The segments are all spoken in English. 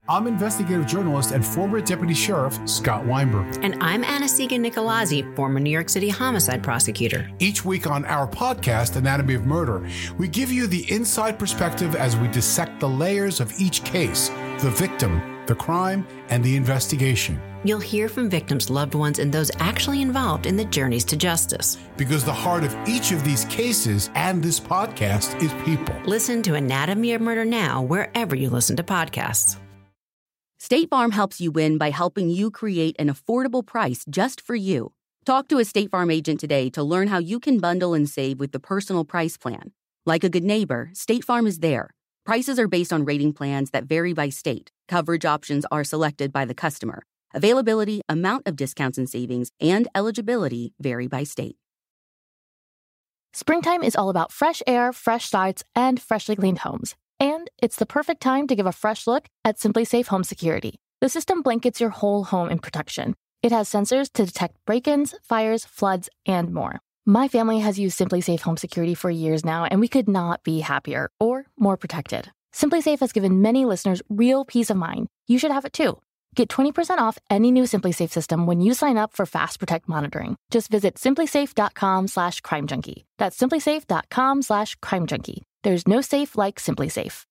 I'm investigative journalist and former Deputy Sheriff Scott Weinberg. And I'm Anastasia Nicolazzi, former New York City homicide prosecutor. Each week on our podcast, Anatomy of Murder, we give you the inside perspective as we dissect the layers of each case, the victim, the crime, and the investigation. You'll hear from victims' loved ones and those actually involved in the journeys to justice. Because the heart of each of these cases and this podcast is people. Listen to Anatomy of Murder now wherever you listen to podcasts. State Farm helps you win by helping you create an affordable price just for you. Talk to a State Farm agent today to learn how you can bundle and save with the Personal Price Plan. Like a good neighbor, State Farm is there. Prices are based on rating plans that vary by state. Coverage options are selected by the customer. Availability, amount of discounts and savings, and eligibility vary by state. Springtime is all about fresh air, fresh starts, and freshly cleaned homes. And it's the perfect time to give a fresh look at Simply Safe Home Security. The system blankets your whole home in protection. It has sensors to detect break-ins, fires, floods, and more. My family has used Simply Safe Home Security for years now, and we could not be happier or more protected. Simply Safe has given many listeners real peace of mind. You should have it too. Get 20% off any new Simply Safe system when you sign up for Fast Protect monitoring. Just visit simplysafe.com/crimejunkie. That's simplysafe.com/crimejunkie. There's no safe like Simply Safe.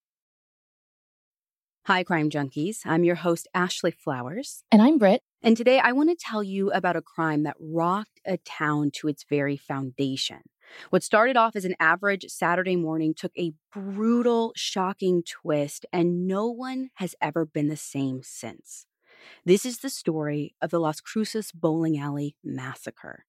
Hi, Crime Junkies. I'm your host, Ashley Flowers. And I'm Britt. And today I want to tell you about a crime that rocked a town to its very foundation. What started off as an average Saturday morning took a brutal, shocking twist, and no one has ever been the same since. This is the story of the Las Cruces Bowling Alley Massacre.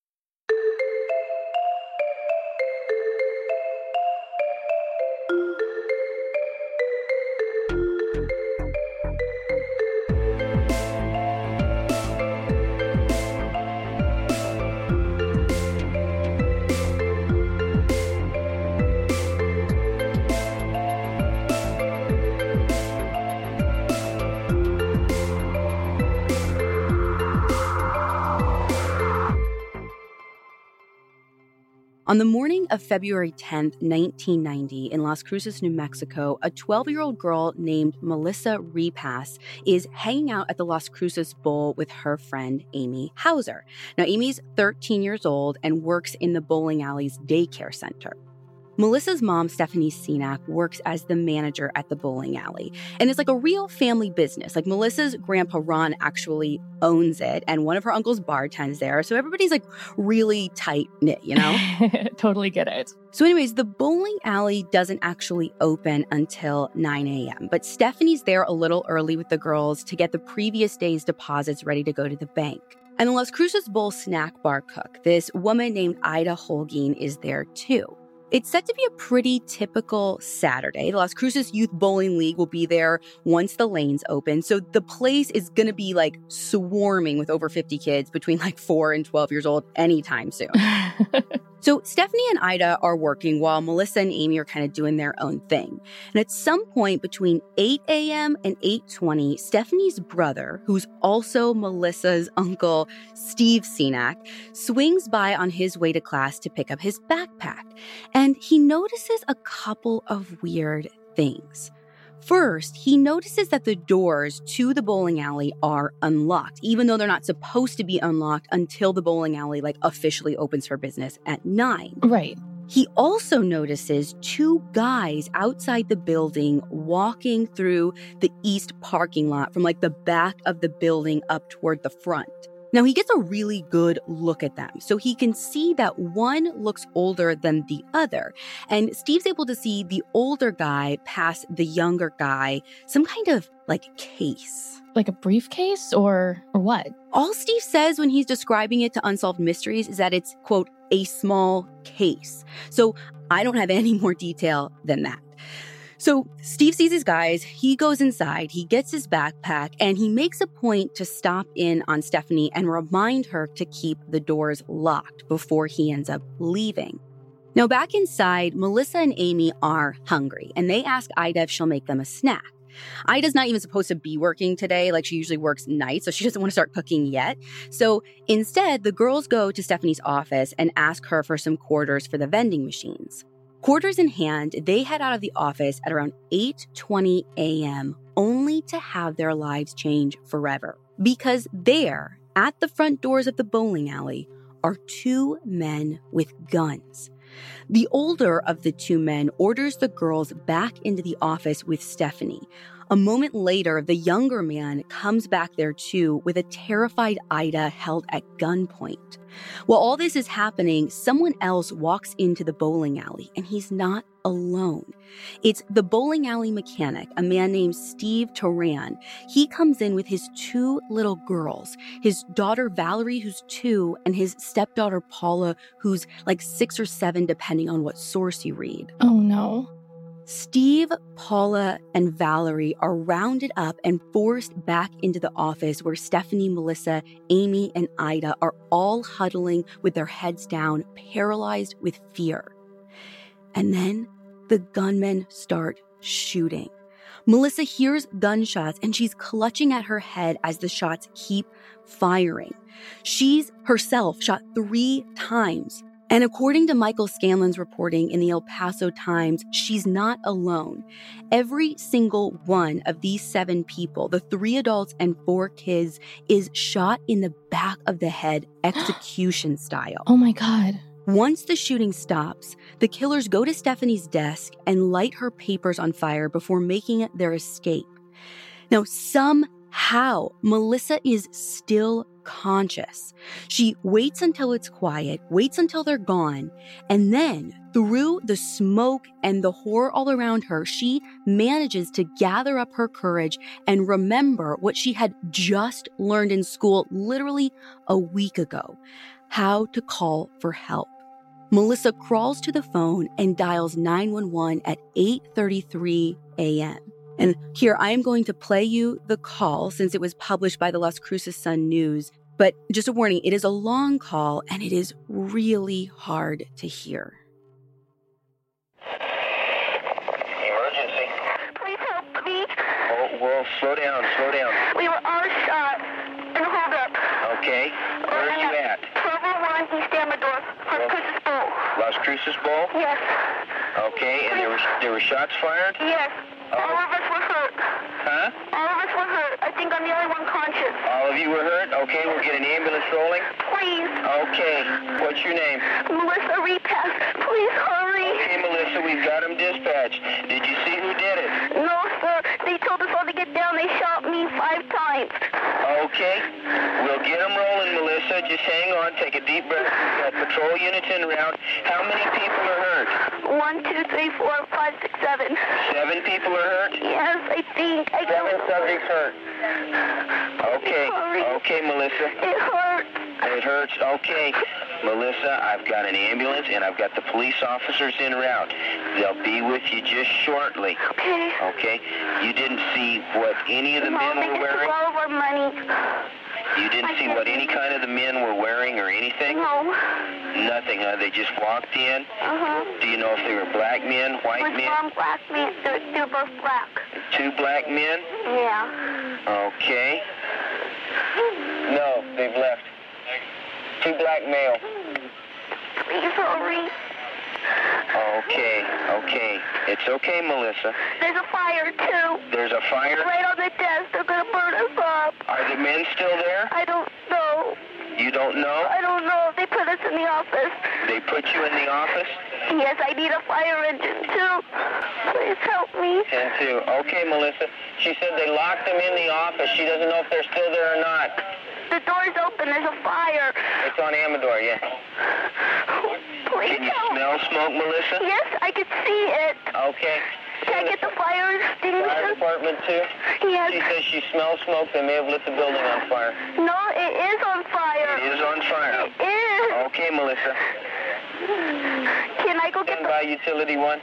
On the morning of February 10th, 1990, in Las Cruces, New Mexico, a 12-year-old girl named Melissa Repass is hanging out at the Las Cruces Bowl with her friend, Amy Hauser. Now, Amy's 13 years old and works in the bowling alley's daycare center. Melissa's mom, Stephanie Senac, works as the manager at the bowling alley. And it's like a real family business. Like Melissa's grandpa Ron actually owns it, and one of her uncles bartends there. So everybody's like really tight-knit, you know? Totally get it. So anyways, the bowling alley doesn't actually open until 9 a.m. But Stephanie's there a little early with the girls to get the previous day's deposits ready to go to the bank. And the Las Cruces Bowl snack bar cook, this woman named Ida Holguin, is there too. It's set to be a pretty typical Saturday. The Las Cruces Youth Bowling League will be there once the lanes open. So the place is going to be like swarming with over 50 kids between like 4 and 12 years old anytime soon. So Stephanie and Ida are working while Melissa and Amy are kind of doing their own thing. And at some point between 8 a.m. and 8:20, Stephanie's brother, who's also Melissa's uncle, Steve Senac, swings by on his way to class to pick up his backpack. And he notices a couple of weird things. First, he notices that the doors to the bowling alley are unlocked, even though they're not supposed to be unlocked until the bowling alley officially opens for business at 9. Right. He also notices 2 guys outside the building walking through the east parking lot from the back of the building up toward the front. Now, he gets a really good look at them, so he can see that one looks older than the other. And Steve's able to see the older guy pass the younger guy some kind of, case. Like a briefcase or what? All Steve says when he's describing it to Unsolved Mysteries is that it's, quote, a small case. So I don't have any more detail than that. So Steve sees these guys, he goes inside, he gets his backpack, and he makes a point to stop in on Stephanie and remind her to keep the doors locked before he ends up leaving. Now back inside, Melissa and Amy are hungry, and they ask Ida if she'll make them a snack. Ida's not even supposed to be working today, she usually works nights, so she doesn't want to start cooking yet. So instead, the girls go to Stephanie's office and ask her for some quarters for the vending machines. Quarters in hand, they head out of the office at around 8:20 a.m. only to have their lives change forever. Because there, at the front doors of the bowling alley, are two men with guns. The older of the two men orders the girls back into the office with Stephanie. A moment later, the younger man comes back there too with a terrified Ida held at gunpoint. While all this is happening, someone else walks into the bowling alley, and he's not alone. It's the bowling alley mechanic, a man named Steve Turan. He comes in with his two little girls, his daughter Valerie, who's 2, and his stepdaughter Paula, who's like 6 or 7, depending on what source you read. Oh no. Steve, Paula, and Valerie are rounded up and forced back into the office where Stephanie, Melissa, Amy, and Ida are all huddling with their heads down, paralyzed with fear. And then the gunmen start shooting. Melissa hears gunshots and she's clutching at her head as the shots keep firing. She's herself shot 3 times. And according to Michael Scanlon's reporting in the El Paso Times, she's not alone. Every single one of these 7 people, the 3 adults and 4 kids, is shot in the back of the head, execution style. Oh my God. Once the shooting stops, the killers go to Stephanie's desk and light her papers on fire before making their escape. Now, somehow, Melissa is still conscious. She waits until it's quiet, waits until they're gone, and then through the smoke and the horror all around her, she manages to gather up her courage and remember what she had just learned in school literally a week ago: how to call for help. Melissa crawls to the phone and dials 911 at 8:33 a.m. And here, I am going to play you the call since it was published by the Las Cruces Sun-News. But just a warning, it is a long call and it is really hard to hear. Emergency. Please help me. Oh, well, slow down. We were all shot in a holdup. Okay. Where are you at? 1201 East Amador, Las Cruces Bowl. Las Cruces Bowl? Yes. Okay, and there were shots fired? Yes. Oh. All of us were hurt. Huh? All of us were hurt. I think I'm the only one conscious. All of you were hurt? Okay, we'll get an ambulance rolling. Please. Okay. What's your name? Melissa Repass. Please hurry. Okay, Melissa, we've got them dispatched. Did you see who did it? No, sir. They told us all to get down. They shot me 5 times. Okay. We'll get them rolling, Melissa. Just hang on. Take a deep breath. We've got patrol units in route. How many people are hurt? 1, 2, 3, 4, 5, 6, 7. 7 people are hurt? Yes, I think. 7 subjects hurt. Okay. Sorry. Okay, Melissa. It hurts. It hurts? Okay. Melissa, I've got an ambulance and I've got the police officers en route. They'll be with you just shortly. Okay. Okay? You didn't see what any of the men They were just wearing? took all of our money. You didn't see what any kind of the men were wearing or anything? No. Nothing, huh? They just walked in? Uh-huh. Do you know if they were black men, white With men? one black man. They're both black. 2 black men? Yeah. Okay. No, they've left. 2 black male. Please hurry. Okay. It's okay, Melissa. There's a fire, too. There's a fire? Right on the desk. They're going to burn us up. Are the men still there? I don't know. You don't know? I don't know. They put us in the office. They put you in the office? Yes, I need a fire engine, too. Please help me. 10-2. Okay, Melissa. She said they locked them in the office. She doesn't know if they're still there or not. The door's open. There's a fire. It's on Amador, yeah. Please Can you help. smell smoke, Melissa? Yes, I can see it. Okay. Can I get the fire Fire extinguisher? department, too? Yes. She says she smells smoke. They may have lit the building on fire. No, it is on fire. It is on fire. It is. Okay, Melissa. Can I go get Stand the... by utility 1.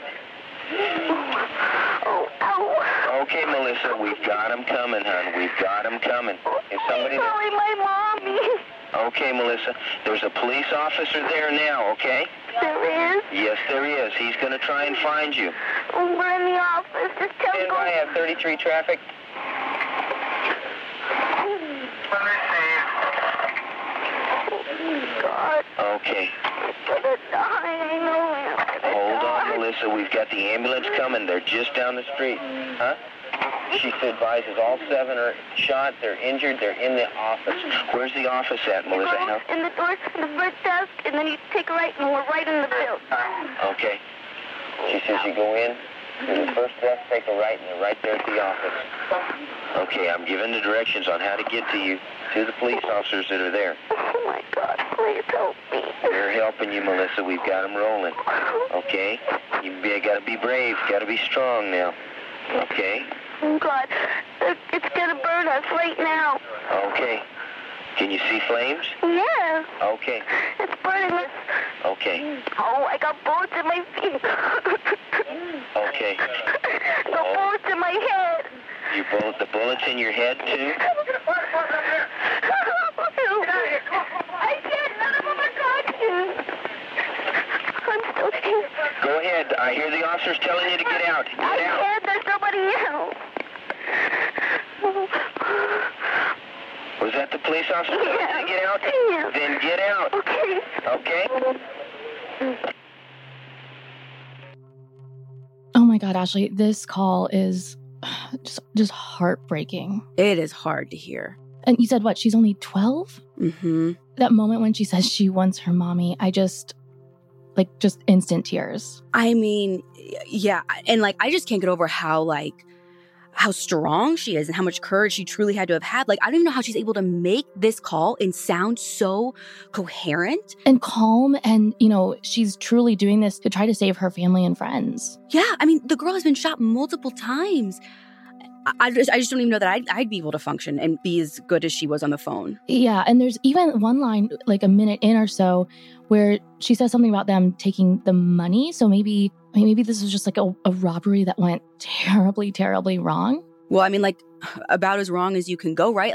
Oh, ow. Okay, Melissa, we've got them coming, hon. We've got them coming. Is somebody there? Sorry, my mommy. Okay, Melissa. There's a police officer there now, okay? There is? Yes, there is. He's going to try and find you. We're in the office. Just tell Stand me. by at 33 traffic. God, Okay. I'm gonna die. I know I'm gonna Hold die. on, Melissa. We've got the ambulance coming. They're just down the street. Huh? She advises all 7 are shot, they're injured, they're in the office. Where's the office at, Melissa? In the door, the front desk, and then you take a right, and we're right in the building. Okay. She says you go in to the first desk, take a right, and they're right there at the office. Okay, I'm giving the directions on how to get to you, to the police officers that are there. Oh, my God, please help me. We're helping you, Melissa. We've got them rolling. Okay? You got to be brave. Got to be strong now. Okay? Oh, God, it's going to burn us right now. Okay. Can you see flames? Yeah. Okay. It's burning us. Okay. Oh, I got bullets in my feet. Okay. The bullets in my head. The bullets in your head, too? I can't. None of them are talking. I'm still here. Go ahead. I hear the officers telling you to get out. Get out. I can't. There's nobody else. Was that the police officer telling you to get out? Yeah. Then get out. Okay. Okay? Oh my God, Ashley, this call is just heartbreaking. It is hard to hear. And you said, what, she's only 12? Mm-hmm. That moment when she says she wants her mommy, I just instant tears. I mean, yeah. And I just can't get over how strong she is and how much courage she truly had to have had. I don't even know how she's able to make this call and sound so coherent. And calm. And, she's truly doing this to try to save her family and friends. Yeah. I mean, the girl has been shot multiple times. I just don't even know that I'd be able to function and be as good as she was on the phone. Yeah. And there's even one line, a minute in or so, where she says something about them taking the money. So maybe this was just a robbery that went terribly, terribly wrong. Well, I mean, about as wrong as you can go, right?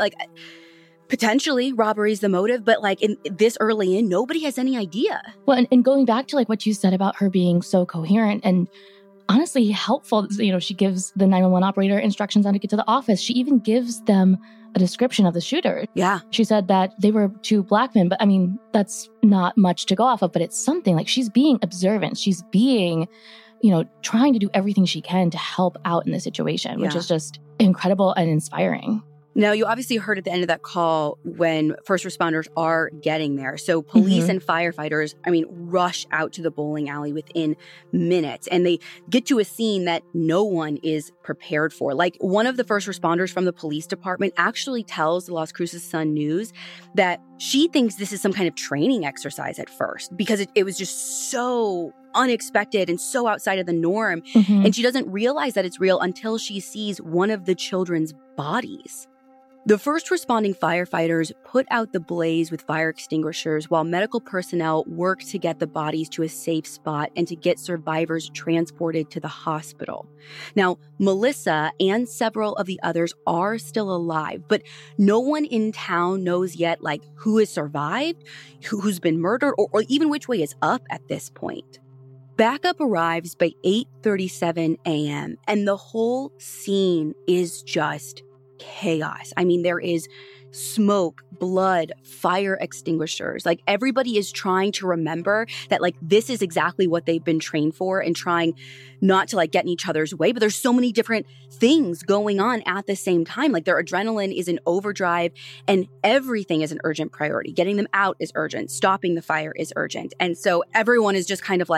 Potentially robbery's the motive, but in this early in, nobody has any idea. Well, and going back to what you said about her being so coherent and honestly helpful, she gives the 911 operator instructions on to get to the office. She even gives them a description of the shooter. Yeah. She said that they were 2 black men, but I mean, that's not much to go off of, but it's something. She's being observant. She's being, trying to do everything she can to help out in this situation, which is just incredible and inspiring. Now, you obviously heard at the end of that call when first responders are getting there. So police and firefighters, rush out to the bowling alley within minutes. And they get to a scene that no one is prepared for. One of the first responders from the police department actually tells the Las Cruces Sun News that she thinks this is some kind of training exercise at first because it was just so unexpected and so outside of the norm. And she doesn't realize that it's real until she sees one of the children's bodies. The first responding firefighters put out the blaze with fire extinguishers while medical personnel work to get the bodies to a safe spot and to get survivors transported to the hospital. Now, Melissa and several of the others are still alive, but no one in town knows yet, who has survived, who's been murdered, or even which way is up at this point. Backup arrives by 8:37 a.m., and the whole scene is just chaos. There is smoke, blood, fire extinguishers. Everybody is trying to remember that this is exactly what they've been trained for and trying not to get in each other's way. But there's so many different things going on at the same time. Their adrenaline is in overdrive and everything is an urgent priority. Getting them out is urgent. Stopping the fire is urgent. And so everyone is just kind of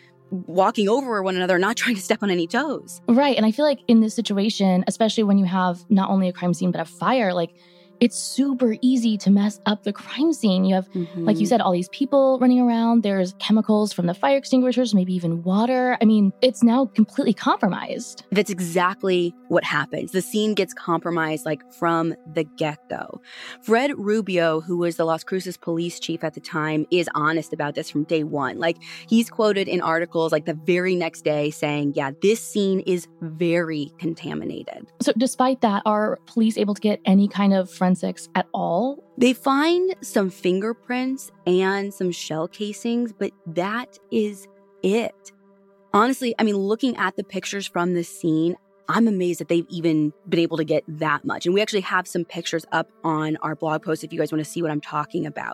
walking over one another, not trying to step on any toes. Right. And I feel in this situation, especially when you have not only a crime scene, but a fire, it's super easy to mess up the crime scene. You have, like you said, all these people running around. There's chemicals from the fire extinguishers, maybe even water. It's now completely compromised. That's exactly what happens. The scene gets compromised from the get-go. Fred Rubio, who was the Las Cruces police chief at the time, is honest about this from day one. He's quoted in articles the very next day saying, yeah, this scene is very contaminated. So despite that, are police able to get any kind of forensics at all? They find some fingerprints and some shell casings, but that is it. Honestly, looking at the pictures from this scene, I'm amazed that they've even been able to get that much. And we actually have some pictures up on our blog post if you guys want to see what I'm talking about.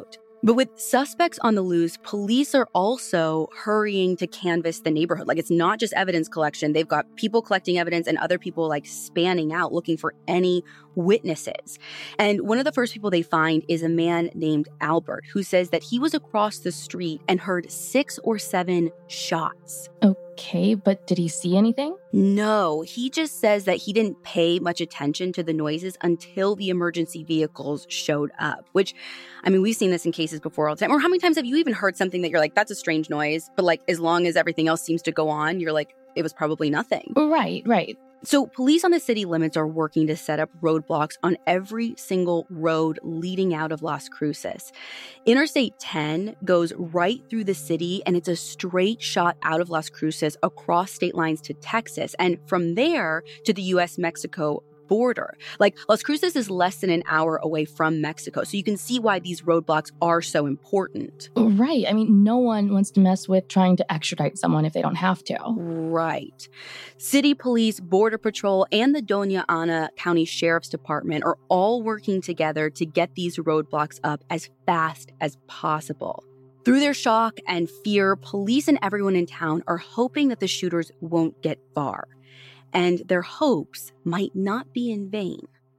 But with suspects on the loose, police are also hurrying to canvass the neighborhood. Like, it's not just evidence collection. They've got people collecting evidence and other people like spanning out looking for any witnesses. And one of the first people they find is a man named Albert, who says that he was across the street and heard 6 or 7 shots. Okay, but did he see anything? No, he just says that he didn't pay much attention to the noises until the emergency vehicles showed up, which, I mean, we've seen this in cases before all the time. Or how many times have you even heard something that you're like, that's a strange noise, but like, as long as everything else seems to go on, you're like, it was probably nothing. Right. So police on the city limits are working to set up roadblocks on every single road leading out of Las Cruces. Interstate 10 goes right through the city, and it's a straight shot out of Las Cruces across state lines to Texas, and from there to the U.S.-Mexico border. Like, Las Cruces is less than an hour away from Mexico, so you can see why these roadblocks are so important. Right. I mean, no one wants to mess with trying to extradite someone if they don't have to. Right. City police, Border Patrol, and the Doña Ana County Sheriff's Department are all working together to get these roadblocks up as fast as possible. Through their shock and fear, police and everyone in town are hoping that the shooters won't get far. And their hopes might not be in vain.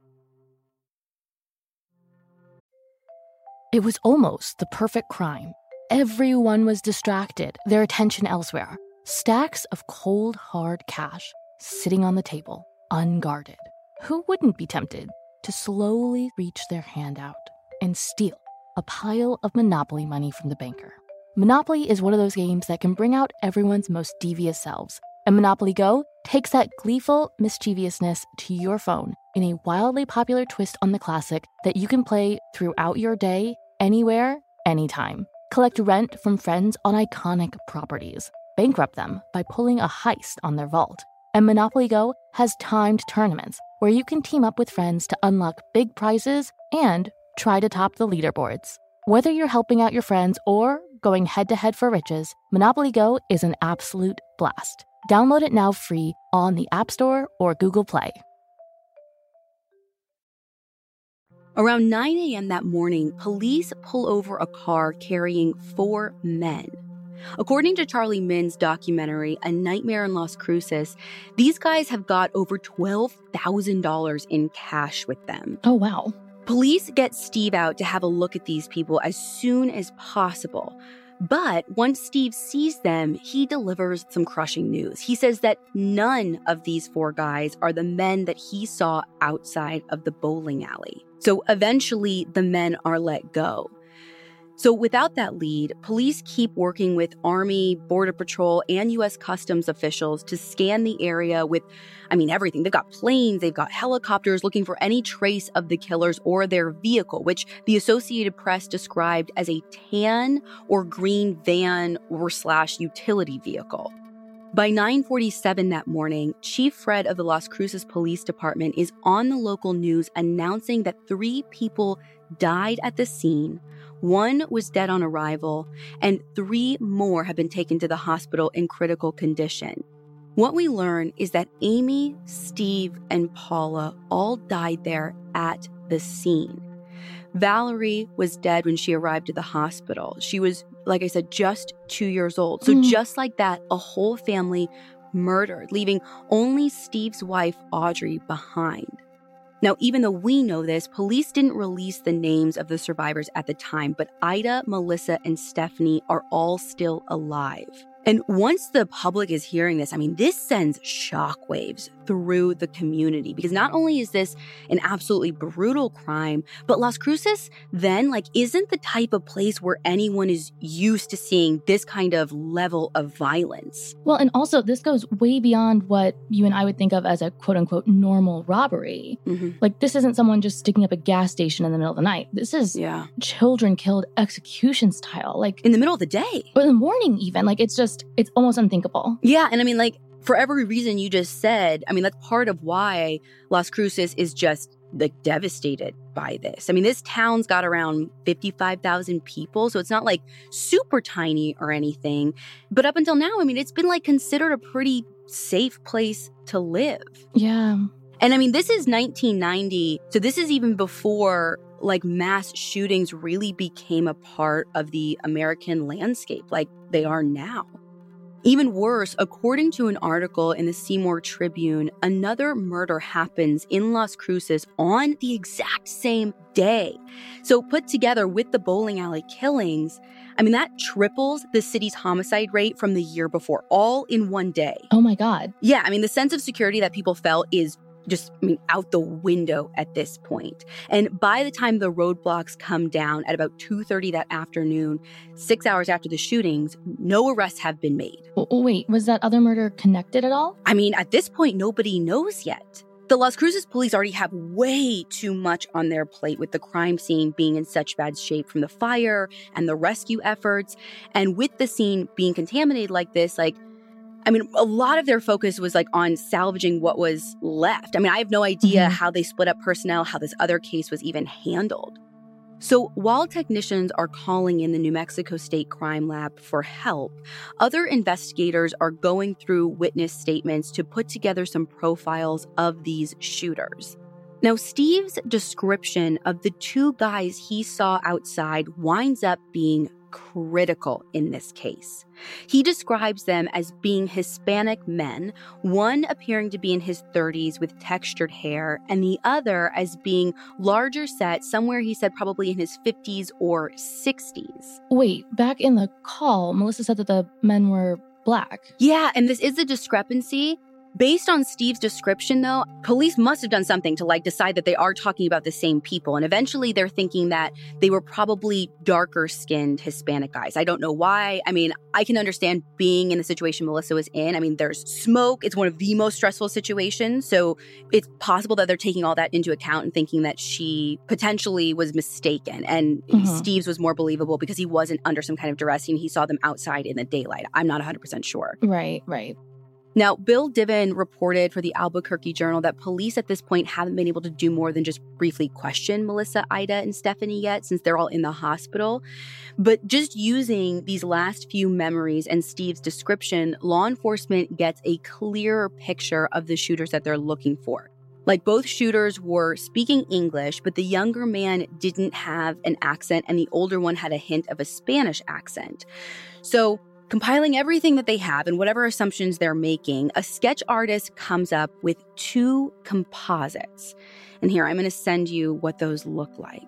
It was almost the perfect crime. Everyone was distracted, their attention elsewhere. Stacks of cold, hard cash sitting on the table, unguarded. Who wouldn't be tempted to slowly reach their hand out and steal a pile of Monopoly money from the banker? Monopoly is one of those games that can bring out everyone's most devious selves. And Monopoly Go takes that gleeful mischievousness to your phone in a wildly popular twist on the classic that you can play throughout your day, anywhere, anytime. Collect rent from friends on iconic properties. Bankrupt them by pulling a heist on their vault. And Monopoly Go has timed tournaments where you can team up with friends to unlock big prizes and try to top the leaderboards. Whether you're helping out your friends or going head-to-head for riches, Monopoly Go is an absolute blast. Download it now free on the App Store or Google Play. Around 9 a.m. that morning, police pull over a car carrying 4 men. According to Charlie Min's documentary, A Nightmare in Las Cruces, these guys have got over $12,000 in cash with them. Oh, wow. Police get Steve out to have a look at these people as soon as possible. But once Steve sees them, he delivers some crushing news. He says that none of these 4 guys are the men that he saw outside of the bowling alley. So eventually, the men are let go. So without that lead, police keep working with Army, Border Patrol, and U.S. Customs officials to scan the area with, everything. They've got planes, they've got helicopters looking for any trace of the killers or their vehicle, which the Associated Press described as a tan or green van or / utility vehicle. By 9:47 that morning, Chief Fred of the Las Cruces Police Department is on the local news announcing that 3 people died at the scene, 1 was dead on arrival, and 3 more have been taken to the hospital in critical condition. What we learn is that Amy, Steve, and Paula all died there at the scene. Valerie was dead when she arrived at the hospital. She was, like I said, just 2 years old. So just like that, a whole family murdered, leaving only Steve's wife, Audrey, behind. Now, even though we know this, police didn't release the names of the survivors at the time, but Ida, Melissa, and Stephanie are all still alive. And once the public is hearing this, this sends shockwaves through the community, because not only is this an absolutely brutal crime, but Las Cruces then isn't the type of place where anyone is used to seeing this kind of level of violence. Well, and also this goes way beyond what you and I would think of as a quote unquote normal robbery. Mm-hmm. This isn't someone just sticking up a gas station in the middle of the night. This is children killed execution style, in the middle of the day. Or in the morning even. It's almost unthinkable. Yeah, and for every reason you just said, that's part of why Las Cruces is just devastated by this. This town's got around 55,000 people, so it's not super tiny or anything. But up until now, it's been considered a pretty safe place to live. Yeah. And this is 1990, so this is even before like mass shootings really became a part of the American landscape like they are now. Even worse, according to an article in the Seymour Tribune, another murder happens in Las Cruces on the exact same day. So put together with the bowling alley killings, I mean, that triples the city's homicide rate from the year before, all in one day. Oh my God. Yeah, I mean, the sense of security that people felt is just, out the window at this point. And by the time the roadblocks come down at about 2:30 that afternoon, 6 hours after the shootings, no arrests have been made. Wait, was that other murder connected at all? I mean, at this point, nobody knows yet. The Las Cruces police already have way too much on their plate with the crime scene being in such bad shape from the fire and the rescue efforts. And with the scene being contaminated like this, a lot of their focus was on salvaging what was left. I have no idea how they split up personnel, how this other case was even handled. So while technicians are calling in the New Mexico State Crime Lab for help, other investigators are going through witness statements to put together some profiles of these shooters. Now, Steve's description of the two guys he saw outside winds up being critical in this case. He describes them as being Hispanic men, one appearing to be in his 30s with textured hair, and the other as being larger set, somewhere he said probably in his 50s or 60s. Wait, back in the call, Melissa said that the men were black. Yeah, and this is a discrepancy. Based on Steve's description, though, police must have done something to decide that they are talking about the same people. And eventually they're thinking that they were probably darker-skinned Hispanic guys. I don't know why. I can understand being in the situation Melissa was in. There's smoke. It's one of the most stressful situations. So it's possible that they're taking all that into account and thinking that she potentially was mistaken. And Steve's was more believable because he wasn't under some kind of duress and he saw them outside in the daylight. I'm not 100% sure. Right. Now, Bill Diven reported for the Albuquerque Journal that police at this point haven't been able to do more than just briefly question Melissa, Ida, and Stephanie yet, since they're all in the hospital. But just using these last few memories and Steve's description, law enforcement gets a clearer picture of the shooters that they're looking for. Both shooters were speaking English, but the younger man didn't have an accent, and the older one had a hint of a Spanish accent. So, compiling everything that they have and whatever assumptions they're making, a sketch artist comes up with two composites. And here, I'm going to send you what those look like.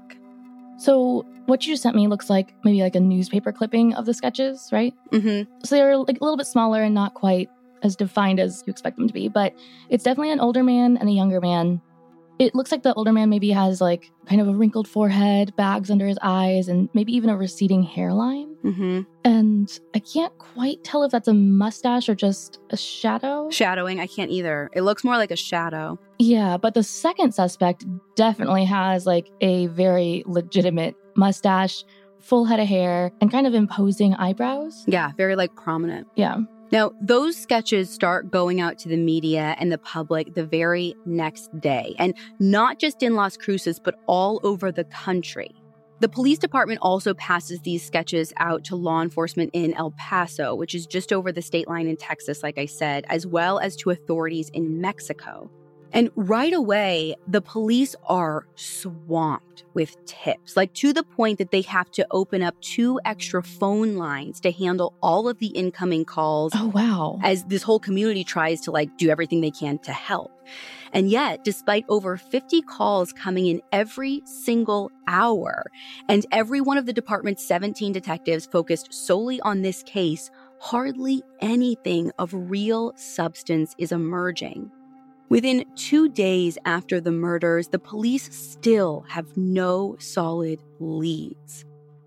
So what you just sent me looks like maybe a newspaper clipping of the sketches, right? Mm-hmm. So they're a little bit smaller and not quite as defined as you expect them to be. But it's definitely an older man and a younger man. It looks like the older man maybe has kind of a wrinkled forehead, bags under his eyes, and maybe even a receding hairline. Mm-hmm. And I can't quite tell if that's a mustache or just a shadow. Shadowing, I can't either. It looks more like a shadow. Yeah, but the second suspect definitely has a very legitimate mustache, full head of hair, and kind of imposing eyebrows. Yeah, very prominent. Yeah. Now, those sketches start going out to the media and the public the very next day, and not just in Las Cruces, but all over the country. The police department also passes these sketches out to law enforcement in El Paso, which is just over the state line in Texas, like I said, as well as to authorities in Mexico. And right away, the police are swamped with tips, to the point that they have to open up 2 extra phone lines to handle all of the incoming calls. Oh, wow. As this whole community tries to do everything they can to help. And yet, despite over 50 calls coming in every single hour, and every one of the department's 17 detectives focused solely on this case, hardly anything of real substance is emerging. Within 2 days after the murders, the police still have no solid leads.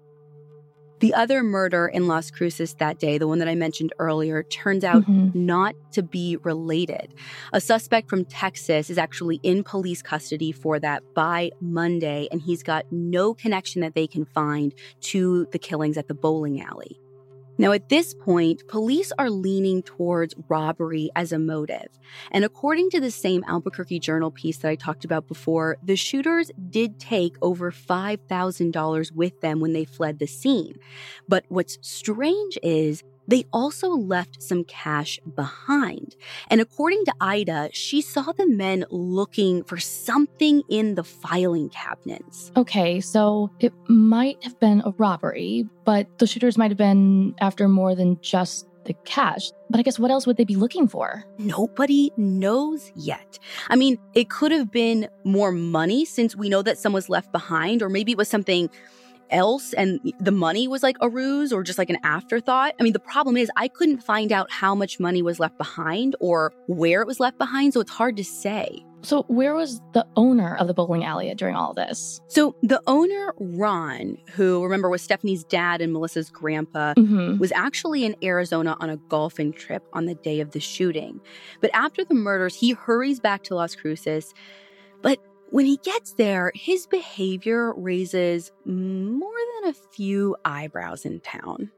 The other murder in Las Cruces that day, the one that I mentioned earlier, turns out not to be related. A suspect from Texas is actually in police custody for that by Monday, and he's got no connection that they can find to the killings at the bowling alley. Now, at this point, police are leaning towards robbery as a motive. And according to the same Albuquerque Journal piece that I talked about before, the shooters did take over $5,000 with them when they fled the scene. But what's strange is they also left some cash behind. And according to Ida, she saw the men looking for something in the filing cabinets. Okay, so it might have been a robbery, but the shooters might have been after more than just the cash. But I guess what else would they be looking for? Nobody knows yet. I mean, it could have been more money since we know that some was left behind, or maybe it was something else and the money was like a ruse or just like an afterthought. I mean, the problem is I couldn't find out how much money was left behind or where it was left behind, so it's hard to say. So where was the owner of the bowling alley during all this? So the owner, Ron, who, remember, was Stephanie's dad and Melissa's grandpa, was actually in Arizona on a golfing trip on the day of the shooting. But after the murders, he hurries back to Las Cruces. But when he gets there, his behavior raises more than a few eyebrows in town.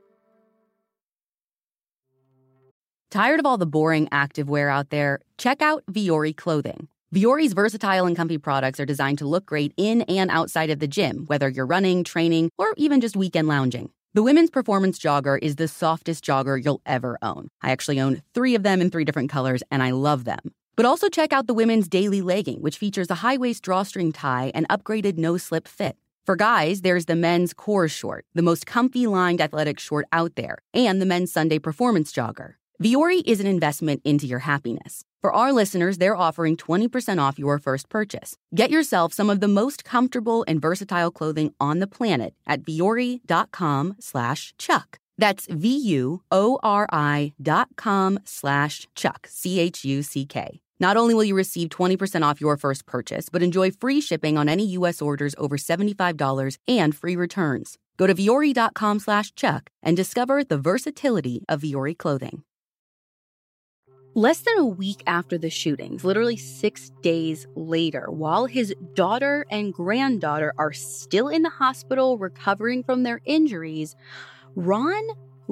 Tired of all the boring activewear out there? Check out Vuori clothing. Vuori's versatile and comfy products are designed to look great in and outside of the gym, whether you're running, training, or even just weekend lounging. The women's performance jogger is the softest jogger you'll ever own. I actually own 3 of them in 3 different colors, and I love them. But also check out the women's daily legging, which features a high-waist drawstring tie and upgraded no-slip fit. For guys, there's the men's core short, the most comfy lined athletic short out there, and the men's Sunday performance jogger. Vuori is an investment into your happiness. For our listeners, they're offering 20% off your first purchase. Get yourself some of the most comfortable and versatile clothing on the planet at vuori.com/Chuck. That's VUORI.com/Chuck, CHUCK. Not only will you receive 20% off your first purchase, but enjoy free shipping on any U.S. orders over $75 and free returns. Go to vuori.com/Chuck and discover the versatility of Vuori clothing. Less than a week after the shootings, literally 6 days later, while his daughter and granddaughter are still in the hospital recovering from their injuries, Ron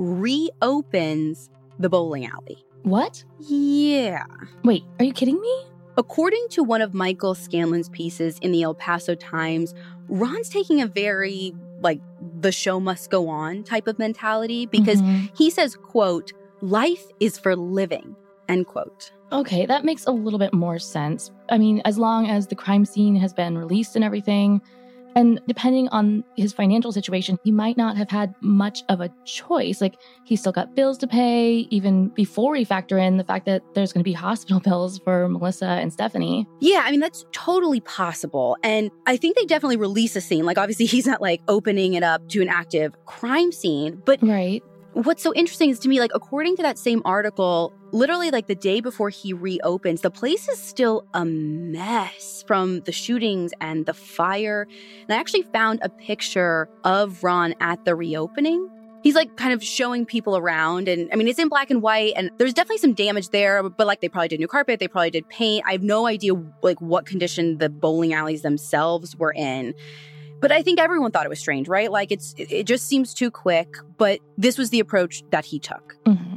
reopens the bowling alley. What? Yeah. Wait, are you kidding me? According to one of Michael Scanlon's pieces in the El Paso Times, Ron's taking a very, the show must go on type of mentality because he says, quote, "Life is for living," end quote. Okay, that makes a little bit more sense. I mean, as long as the crime scene has been released and everything, and depending on his financial situation, he might not have had much of a choice. He's still got bills to pay, even before we factor in the fact that there's going to be hospital bills for Melissa and Stephanie. Yeah, I mean, that's totally possible. And I think they definitely release a scene. Obviously, he's not, opening it up to an active crime scene. But right. What's so interesting is to me, according to that same article, literally the day before he reopens, the place is still a mess from the shootings and the fire. And I actually found a picture of Ron at the reopening. He's kind of showing people around. And I mean, it's in black and white and there's definitely some damage there, but they probably did new carpet. They probably did paint. I have no idea what condition the bowling alleys themselves were in. But I think everyone thought it was strange, right? It just seems too quick, but this was the approach that he took.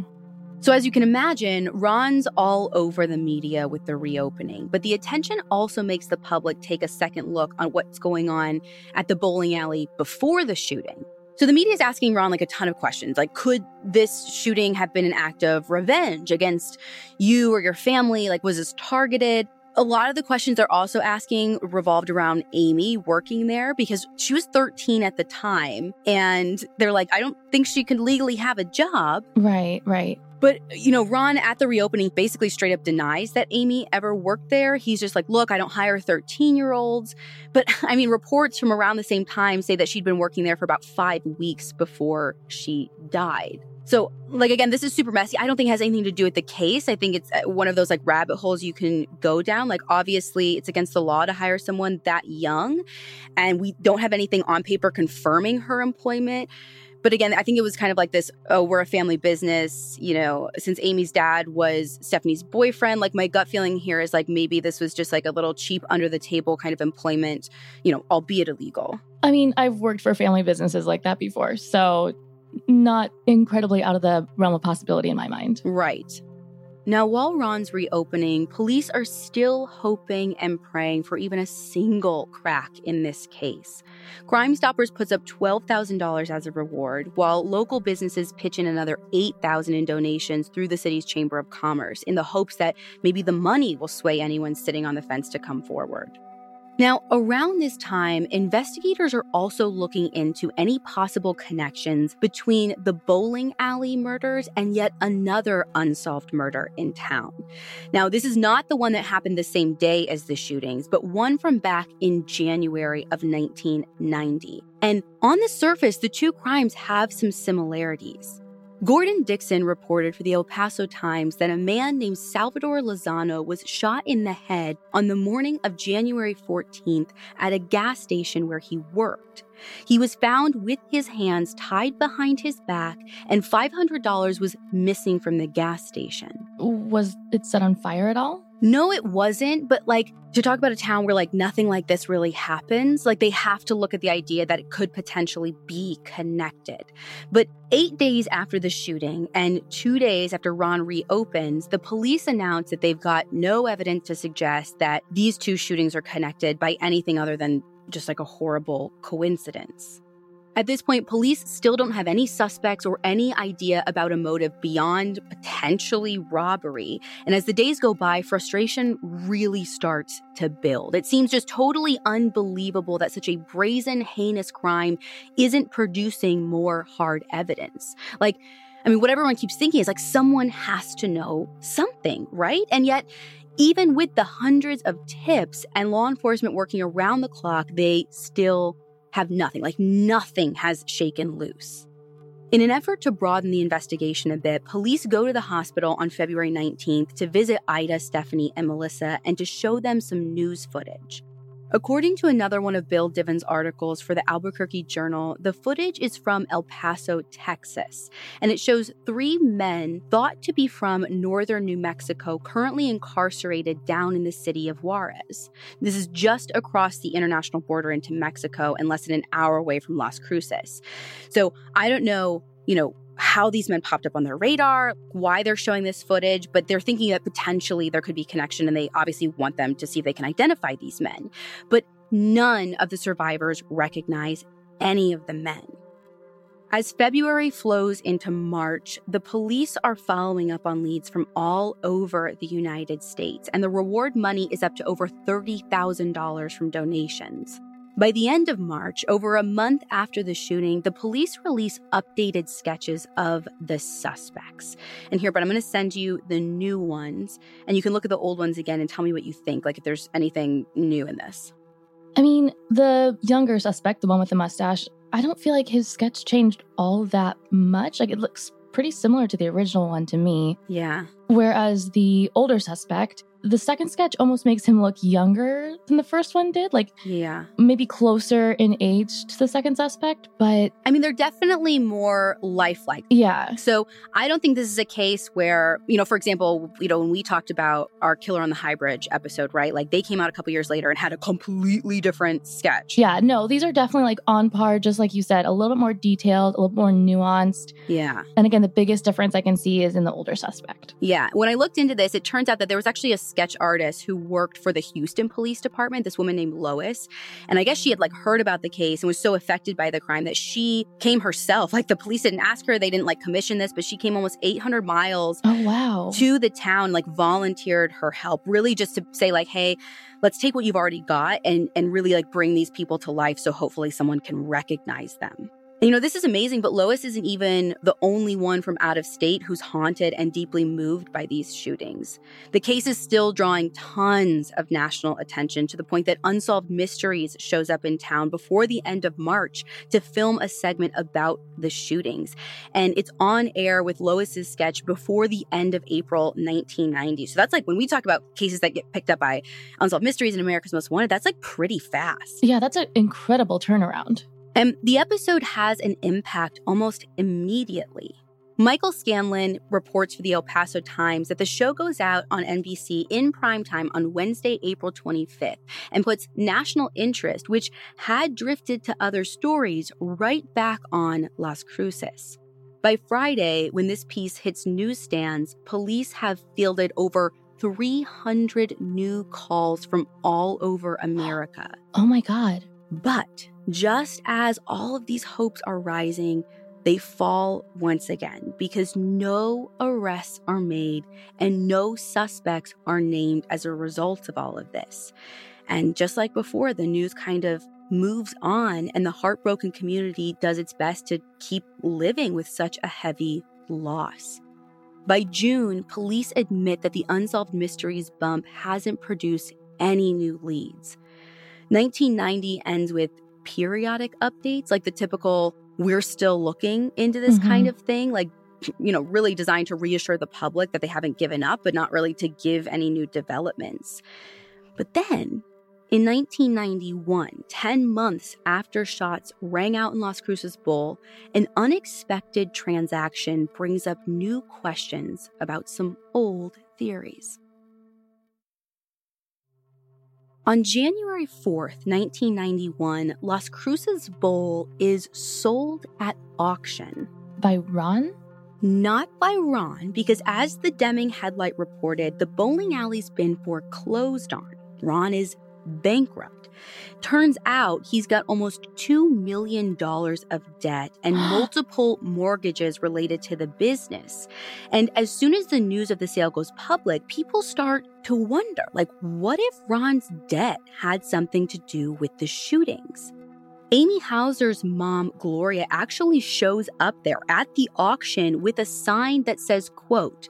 So as you can imagine, Ron's all over the media with the reopening, but the attention also makes the public take a second look on what's going on at the bowling alley before the shooting. So the media is asking Ron a ton of questions, could this shooting have been an act of revenge against you or your family? Was this targeted? A lot of the questions they're also asking revolved around Amy working there because she was 13 at the time. And they're I don't think she can legally have a job. Right. But, Ron at the reopening basically straight up denies that Amy ever worked there. He's just look, I don't hire 13-year-olds. But, I mean, reports from around the same time say that she'd been working there for about 5 weeks before she died. So, again, this is super messy. I don't think it has anything to do with the case. I think it's one of those, rabbit holes you can go down. Obviously, it's against the law to hire someone that young. And we don't have anything on paper confirming her employment. But again, I think it was kind of this, we're a family business, since Amy's dad was Stephanie's boyfriend. My gut feeling here is maybe this was just a little cheap under the table kind of employment, albeit illegal. I mean, I've worked for family businesses like that before, so not incredibly out of the realm of possibility in my mind. Right. Now, while Ron's reopening, police are still hoping and praying for even a single crack in this case. Crime Stoppers puts up $12,000 as a reward, while local businesses pitch in another $8,000 in donations through the city's Chamber of Commerce in the hopes that maybe the money will sway anyone sitting on the fence to come forward. Now, around this time, investigators are also looking into any possible connections between the bowling alley murders and yet another unsolved murder in town. Now, this is not the one that happened the same day as the shootings, but one from back in January of 1990. And on the surface, the two crimes have some similarities. Gordon Dixon reported for the El Paso Times that a man named Salvador Lozano was shot in the head on the morning of January 14th at a gas station where he worked. He was found with his hands tied behind his back, and $500 was missing from the gas station. Was it set on fire at all? No, it wasn't. But to talk about a town where nothing like this really happens, they have to look at the idea that it could potentially be connected. But 8 days after the shooting and 2 days after Ron reopens, the police announced that they've got no evidence to suggest that these two shootings are connected by anything other than just a horrible coincidence. At this point, police still don't have any suspects or any idea about a motive beyond potentially robbery. And as the days go by, frustration really starts to build. It seems just totally unbelievable that such a brazen, heinous crime isn't producing more hard evidence. What everyone keeps thinking is someone has to know something, right? And yet, even with the hundreds of tips and law enforcement working around the clock, they still have nothing. Nothing has shaken loose. In an effort to broaden the investigation a bit, police go to the hospital on February 19th to visit Ida, Stephanie, and Melissa and to show them some news footage. According to another one of Bill Divins' articles for the Albuquerque Journal, the footage is from El Paso, Texas, and it shows 3 men thought to be from northern New Mexico currently incarcerated down in the city of Juarez. This is just across the international border into Mexico and less than an hour away from Las Cruces. So I don't know, how these men popped up on their radar, why they're showing this footage, but they're thinking that potentially there could be connection, and they obviously want them to see if they can identify these men. But none of the survivors recognize any of the men. As February flows into March, the police are following up on leads from all over the United States, and the reward money is up to over $30,000 from donations. By the end of March, over a month after the shooting, the police release updated sketches of the suspects. And here, but I'm going to send you the new ones, and you can look at the old ones again and tell me what you think, if there's anything new in this. The younger suspect, the one with the mustache, I don't feel like his sketch changed all that much. It looks pretty similar to the original one to me. Yeah. Whereas the older suspect, the second sketch almost makes him look younger than the first one did. Yeah. Maybe closer in age to the second suspect, but... they're definitely more lifelike. Yeah. So I don't think this is a case where, for example, when we talked about our Killer on the High Bridge episode, right? They came out a couple years later and had a completely different sketch. Yeah, no, these are definitely on par, just like you said, a little bit more detailed, a little more nuanced. Yeah. And again, the biggest difference I can see is in the older suspect. Yeah. When I looked into this, it turns out that there was actually a sketch artist who worked for the Houston Police Department, this woman named Lois. And I guess she had heard about the case and was so affected by the crime that she came herself. The police didn't ask her, they didn't commission this, but she came almost 800 miles to the town, volunteered her help, really just to say hey, let's take what you've already got and really bring these people to life so hopefully someone can recognize them. And, this is amazing, but Lois isn't even the only one from out of state who's haunted and deeply moved by these shootings. The case is still drawing tons of national attention to the point that Unsolved Mysteries shows up in town before the end of March to film a segment about the shootings. And it's on air with Lois's sketch before the end of April 1990. So that's when we talk about cases that get picked up by Unsolved Mysteries and America's Most Wanted, that's pretty fast. Yeah, that's an incredible turnaround. And the episode has an impact almost immediately. Michael Scanlon reports for the El Paso Times that the show goes out on NBC in primetime on Wednesday, April 25th, and puts national interest, which had drifted to other stories, right back on Las Cruces. By Friday, when this piece hits newsstands, police have fielded over 300 new calls from all over America. Oh my God. But just as all of these hopes are rising, they fall once again because no arrests are made and no suspects are named as a result of all of this. And just like before, the news kind of moves on and the heartbroken community does its best to keep living with such a heavy loss. By June, police admit that the Unsolved Mysteries bump hasn't produced any new leads. 1990 ends with periodic updates, like the typical, we're still looking into this kind of thing, like, really designed to reassure the public that they haven't given up, but not really to give any new developments. But then, in 1991, 10 months after shots rang out in Las Cruces Bowl, an unexpected transaction brings up new questions about some old theories. On January 4th, 1991, Las Cruces Bowl is sold at auction. By Ron? Not by Ron, because as the Deming Headlight reported, the bowling alley's been foreclosed on. Ron is bankrupt. Turns out he's got almost $2 million of debt and multiple mortgages related to the business. And as soon as the news of the sale goes public, people start to wonder, what if Ron's debt had something to do with the shootings? Amy Hauser's mom, Gloria, actually shows up there at the auction with a sign that says, quote,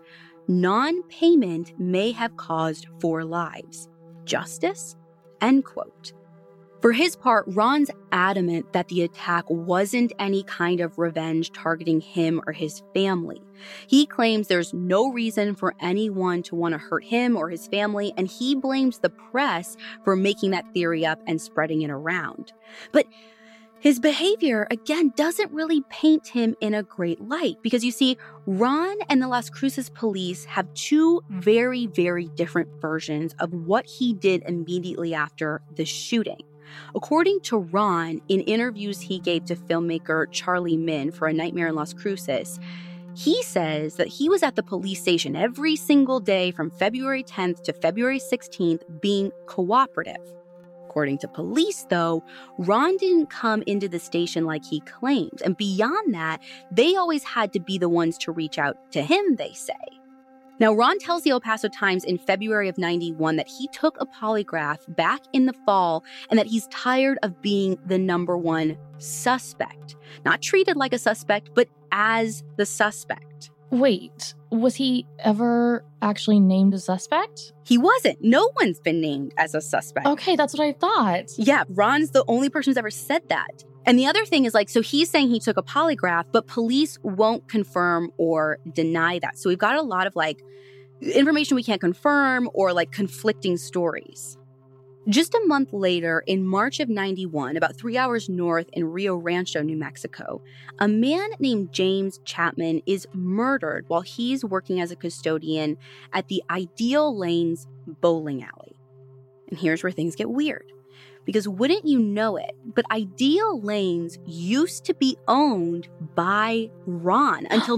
"Non-payment may have caused 4 lives. Justice?" End quote. For his part, Ron's adamant that the attack wasn't any kind of revenge targeting him or his family. He claims there's no reason for anyone to want to hurt him or his family, and he blames the press for making that theory up and spreading it around. But his behavior, again, doesn't really paint him in a great light because, you see, Ron and the Las Cruces police have 2 very, very different versions of what he did immediately after the shooting. According to Ron, in interviews he gave to filmmaker Charlie Min for A Nightmare in Las Cruces, he says that he was at the police station every single day from February 10th to February 16th being cooperative. According to police, though, Ron didn't come into the station like he claims. And beyond that, they always had to be the ones to reach out to him, they say. Now, Ron tells the El Paso Times in February of 91 that he took a polygraph back in the fall and that he's tired of being the number 1 suspect. Not treated like a suspect, but as the suspect. Wait, was he ever actually named a suspect? He wasn't. No one's been named as a suspect. Okay, that's what I thought. Yeah, Ron's the only person who's ever said that. And the other thing is so he's saying he took a polygraph, but police won't confirm or deny that. So we've got a lot of information we can't confirm or conflicting stories. Just a month later, in March of 91, about 3 hours north in Rio Rancho, New Mexico, a man named James Chapman is murdered while he's working as a custodian at the Ideal Lanes bowling alley. And here's where things get weird. Because wouldn't you know it, but Ideal Lanes used to be owned by Ron until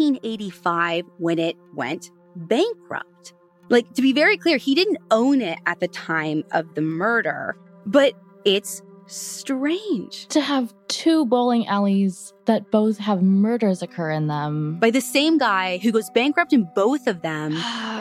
1985 when it went bankrupt. To be very clear, he didn't own it at the time of the murder, but it's strange. To have 2 bowling alleys that both have murders occur in them. By the same guy who goes bankrupt in both of them.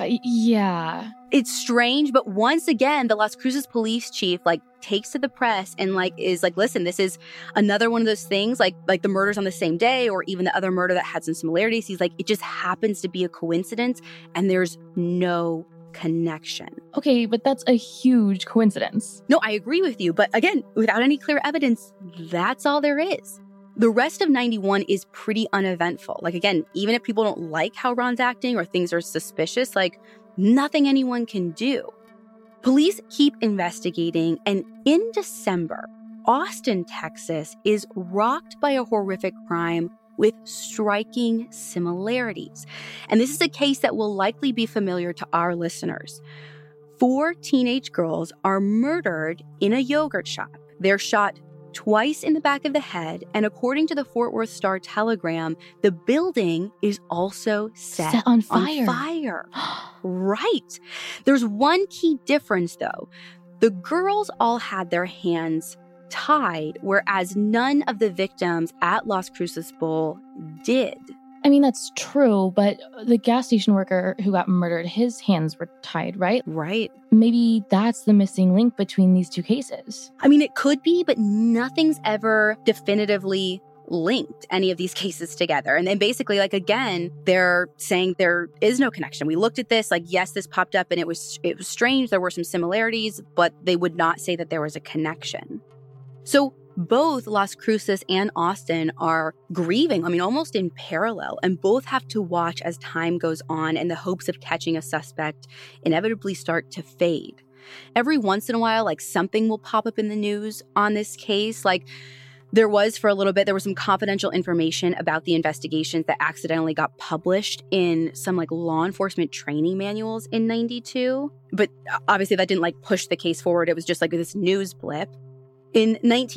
Yeah. It's strange, but once again, the Las Cruces police chief takes to the press and is listen, this is another one of those things like the murders on the same day or even the other murder that had some similarities. He's it just happens to be a coincidence and there's no connection. Okay, but that's a huge coincidence. No, I agree with you. But again, without any clear evidence, that's all there is. The rest of 91 is pretty uneventful. Again, even if people don't like how Ron's acting or things are suspicious, nothing anyone can do. Police keep investigating, and in December, Austin, Texas is rocked by a horrific crime with striking similarities. And this is a case that will likely be familiar to our listeners. 4 teenage girls are murdered in a yogurt shop. They're shot twice in the back of the head, and according to the Fort Worth Star-Telegram, the building is also set on fire. Right. There's one key difference, though. The girls all had their hands tied, whereas none of the victims at Las Cruces Bowl did. I mean, that's true, but the gas station worker who got murdered, his hands were tied, right? Right. Maybe that's the missing link between these two cases. I mean, it could be, but nothing's ever definitively linked any of these cases together. And then basically, like, again, they're saying there is no connection. We looked at this, like, yes, this popped up and it was strange. There were some similarities, but they would not say that there was a connection. So both Las Cruces and Austin are grieving, almost in parallel, and both have to watch as time goes on and the hopes of catching a suspect inevitably start to fade. Every once in a while, like, something will pop up in the news on this case. Like, there was for a little bit, there was some confidential information about the investigations that accidentally got published in some, like, law enforcement training manuals in 92. But obviously that didn't, like, push the case forward. It was just like this news blip. In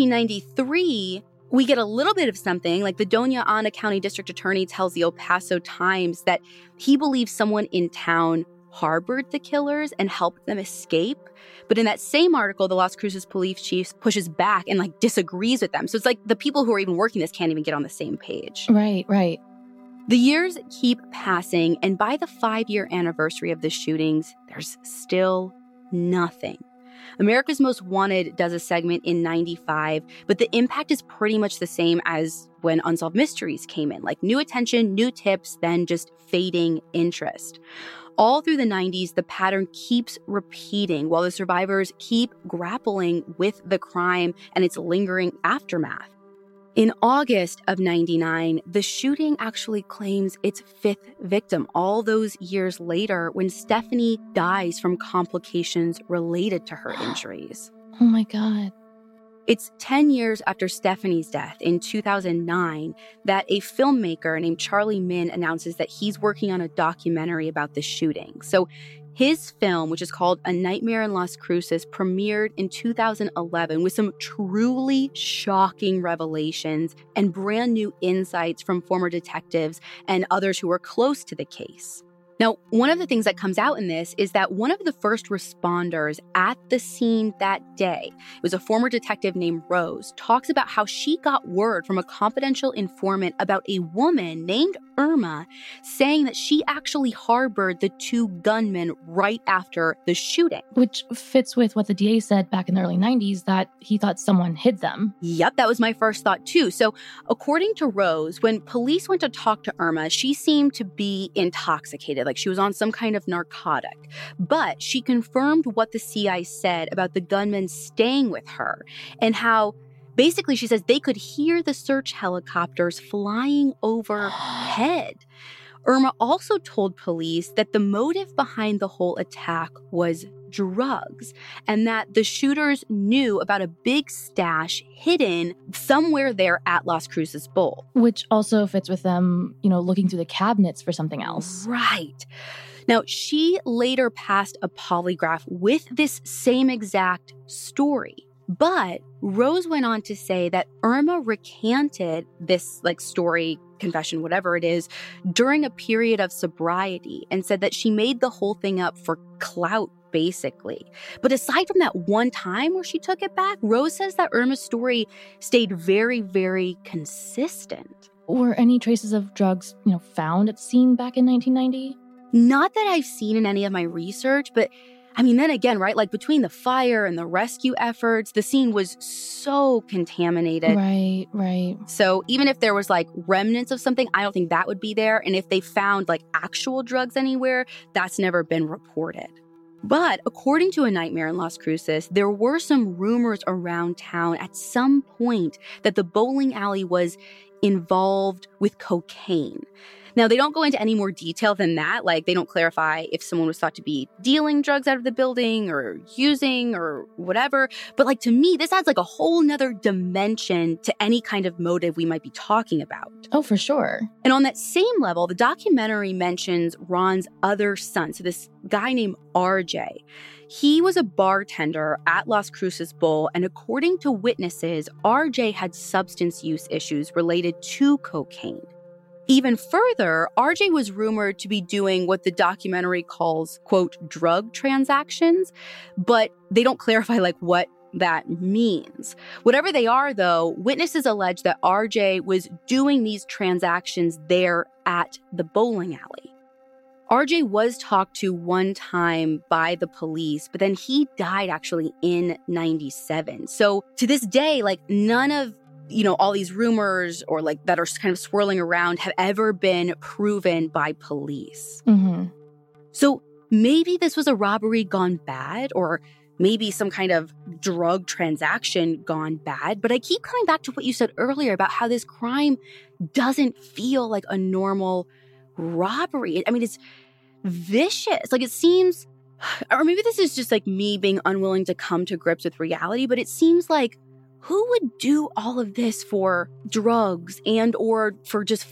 1993, we get a little bit of something. Like, the Doña Ana County District Attorney tells the El Paso Times that he believes someone in town harbored the killers and helped them escape. But in that same article, the Las Cruces police chief pushes back and, like, disagrees with them. So it's like the people who are even working this can't even get on the same page. Right. The years keep passing, and by the 5-year anniversary of the shootings, there's still nothing. America's Most Wanted does a segment in 95, but the impact is pretty much the same as when Unsolved Mysteries came in. Like, new attention, new tips, then just fading interest. All through the 90s, the pattern keeps repeating while the survivors keep grappling with the crime and its lingering aftermath. In August of 99, the shooting actually claims its 5th victim all those years later when Stephanie dies from complications related to her injuries. Oh my God. It's 10 years after Stephanie's death in 2009 that a filmmaker named Charlie Min announces that he's working on a documentary about the shooting. So his film, which is called A Nightmare in Las Cruces, premiered in 2011 with some truly shocking revelations and brand new insights from former detectives and others who were close to the case. Now, one of the things that comes out in this is that one of the first responders at the scene that day, it was a former detective named Rose, talks about how she got word from a confidential informant about a woman named Irma saying that she actually harbored the 2 gunmen right after the shooting. Which fits with what the DA said back in the early 90s, that he thought someone hid them. Yep, that was my first thought too. So according to Rose, when police went to talk to Irma, she seemed to be intoxicated, like she was on some kind of narcotic. But she confirmed what the CI said about the gunmen staying with her and how basically she says they could hear the search helicopters flying overhead. Irma also told police that the motive behind the whole attack was drugs and that the shooters knew about a big stash hidden somewhere there at Las Cruces Bowl. Which also fits with them, looking through the cabinets for something else. Right. Now, she later passed a polygraph with this same exact story. But Rose went on to say that Irma recanted this story, confession, whatever it is, during a period of sobriety and said that she made the whole thing up for clout, basically. But aside from that one time where she took it back, Rose says that Irma's story stayed very, very consistent. Were any traces of drugs, found at the scene back in 1990? Not that I've seen in any of my research, but then again, right? Between the fire and the rescue efforts, the scene was so contaminated. Right. So even if there was remnants of something, I don't think that would be there. And if they found actual drugs anywhere, that's never been reported. But according to A Nightmare in Las Cruces, there were some rumors around town at some point that the bowling alley was involved with cocaine. Now, they don't go into any more detail than that. They don't clarify if someone was thought to be dealing drugs out of the building or using or whatever. But to me, this adds a whole nother dimension to any kind of motive we might be talking about. Oh, for sure. And on that same level, the documentary mentions Ron's other son. So this guy named RJ. He was a bartender at Las Cruces Bowl, and according to witnesses, RJ had substance use issues related to cocaine. Even further, RJ was rumored to be doing what the documentary calls, quote, drug transactions, but they don't clarify what that means. Whatever they are, though, witnesses allege that RJ was doing these transactions there at the bowling alley. RJ was talked to one time by the police, but then he died actually in 97. So to this day, none of all these rumors or that are kind of swirling around have ever been proven by police. Mm-hmm. So maybe this was a robbery gone bad, or maybe some kind of drug transaction gone bad. But I keep coming back to what you said earlier about how this crime doesn't feel like a normal robbery. I mean, it's vicious. It seems, or maybe this is just me being unwilling to come to grips with reality, but it seems like who would do all of this for drugs and or for just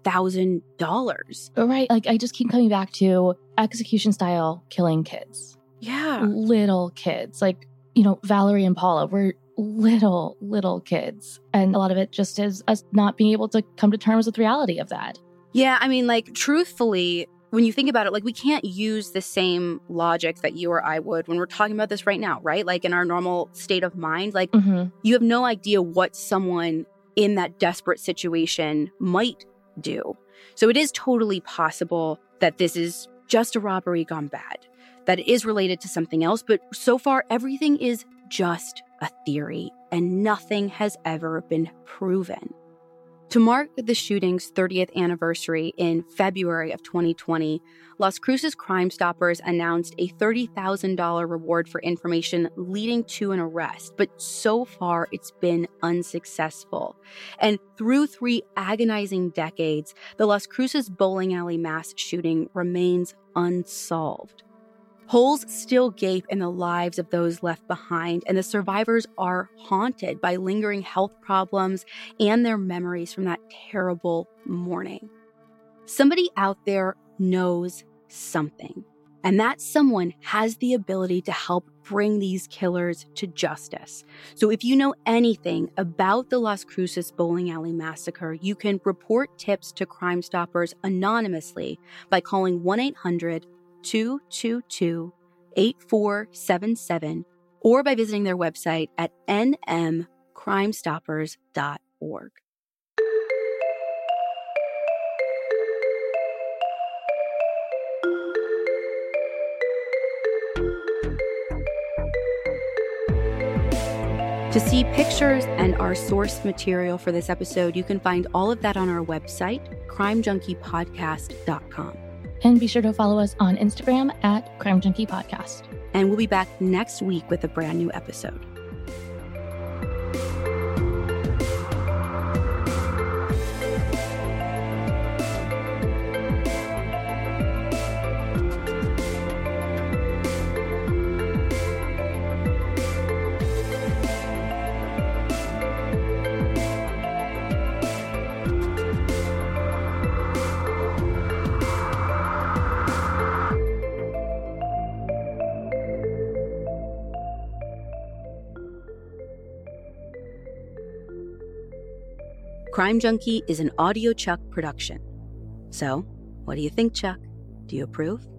$5,000? Right. I just keep coming back to execution style killing kids. Yeah. Little kids. Valerie and Paula were little kids. And a lot of it just is us not being able to come to terms with reality of that. Yeah. I mean, truthfully, when you think about it, we can't use the same logic that you or I would when we're talking about this right now, right? In our normal state of mind, Mm-hmm. You have no idea what someone in that desperate situation might do. So it is totally possible that this is just a robbery gone bad, that it is related to something else. But so far, everything is just a theory and nothing has ever been proven. To mark the shooting's 30th anniversary in February of 2020, Las Cruces Crime Stoppers announced a $30,000 reward for information leading to an arrest. But so far, it's been unsuccessful. And through 3 agonizing decades, the Las Cruces bowling alley mass shooting remains unsolved. Holes still gape in the lives of those left behind, and the survivors are haunted by lingering health problems and their memories from that terrible morning. Somebody out there knows something, and that someone has the ability to help bring these killers to justice. So if you know anything about the Las Cruces bowling alley massacre, you can report tips to Crime Stoppers anonymously by calling 1-800-222-8477 or by visiting their website at nmcrimestoppers.org. To see pictures and our source material for this episode, you can find all of that on our website, crimejunkiepodcast.com. And be sure to follow us on Instagram at Crime Junkie Podcast. And we'll be back next week with a brand new episode. Crime Junkie is an Audio Chuck production. So, what do you think, Chuck? Do you approve?